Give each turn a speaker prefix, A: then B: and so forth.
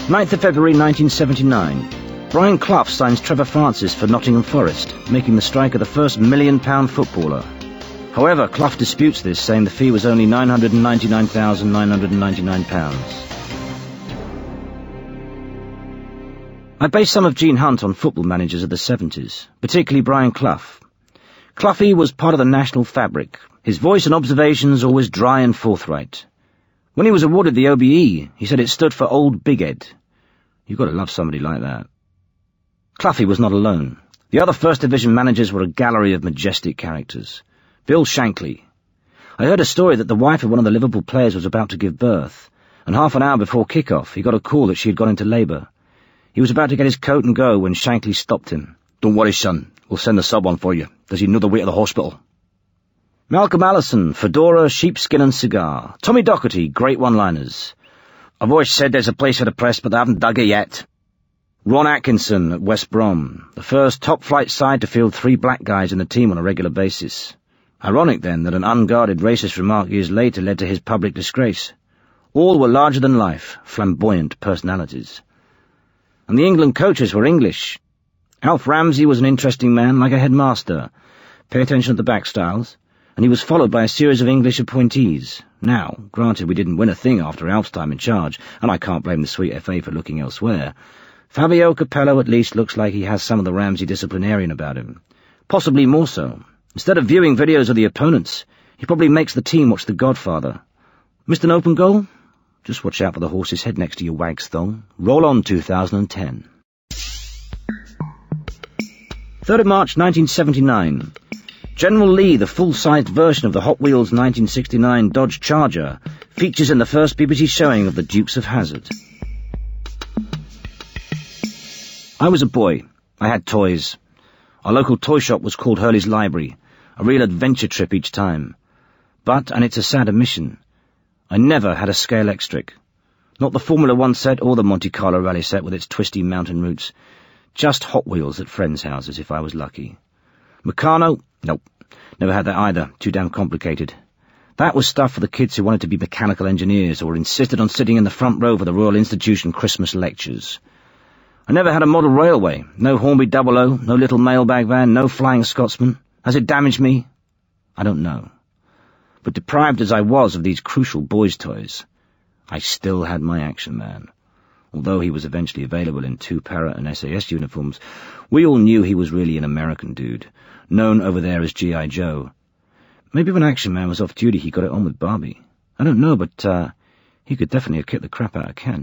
A: 9th of February 1979. Brian Clough signs Trevor Francis for Nottingham Forest, making the striker the first £1 million footballer. However, Clough disputes this, saying the fee was only £999,999. I based some of Gene Hunt on football managers of the 70s, particularly Brian Clough. Cloughie was part of the national fabric, his voice and observations always dry and forthright. When he was awarded the OBE, he said it stood for Old Big Ed. You've got to love somebody like that. Cloughie was not alone. The other First Division managers were a gallery of majestic characters. Bill Shankly. I heard a story that the wife of one of the Liverpool players was about to give birth, and half an hour before kick-off he got a call that she had gone into labour. He was about to get his coat and go when Shankly stopped him. "Don't worry, son. We'll send the sub on for you. Does he know the way to the hospital?" Malcolm Allison, fedora, sheepskin and cigar. Tommy Docherty, great one-liners. "I've always said there's a place for the press, but they haven't dug it yet." Ron Atkinson at West Brom, the first top-flight side to field 3 black guys in the team on a regular basis. Ironic, then, that an unguarded racist remark years later led to his public disgrace. All were larger-than-life, flamboyant personalities. And the England coaches were English. Alf Ramsey was an interesting man, like a headmaster. Pay attention to the back styles. And he was followed by a series of English appointees. Now, granted we didn't win a thing after Alf's time in charge, and I can't blame the sweet FA for looking elsewhere, Fabio Capello at least looks like he has some of the Ramsey disciplinarian about him. Possibly more so. Instead of viewing videos of the opponents, he probably makes the team watch The Godfather. Missed an open goal? Just watch out for the horse's head next to your wag's thong. Roll on 2010. 3rd of March 1979. General Lee, the full-sized version of the Hot Wheels 1969 Dodge Charger, features in the first BBC showing of the Dukes of Hazzard. I was a boy. I had toys. Our local toy shop was called Hurley's Library, a real adventure trip each time. But, and it's a sad omission, I never had a scale Extric. Not the Formula 1 set or the Monte Carlo rally set with its twisty mountain routes. Just Hot Wheels at friends' houses if I was lucky. Meccano? Nope. Never had that either. Too damn complicated. That was stuff for the kids who wanted to be mechanical engineers or insisted on sitting in the front row for the Royal Institution Christmas lectures. I never had a model railway. No Hornby 00, no little mailbag van, no Flying Scotsman. Has it damaged me? I don't know. But deprived as I was of these crucial boys' toys, I still had my Action Man. Although he was eventually available in 2 para and SAS uniforms, we all knew he was really an American dude, known over there as G.I. Joe. Maybe when Action Man was off duty he got it on with Barbie. I don't know, but he could definitely have kicked the crap out of Ken.